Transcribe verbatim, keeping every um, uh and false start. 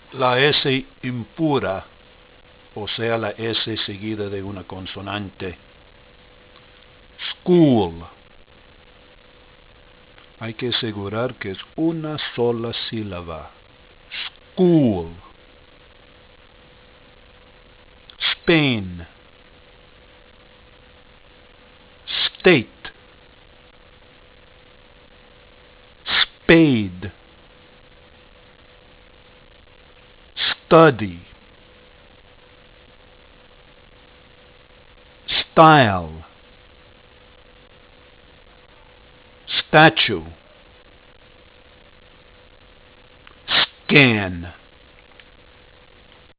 La S impura, o sea, la S seguida de una consonante. School. Hay que asegurar que es una sola sílaba. School. Spain. State. Spade. Study. Style. Statue. Scan.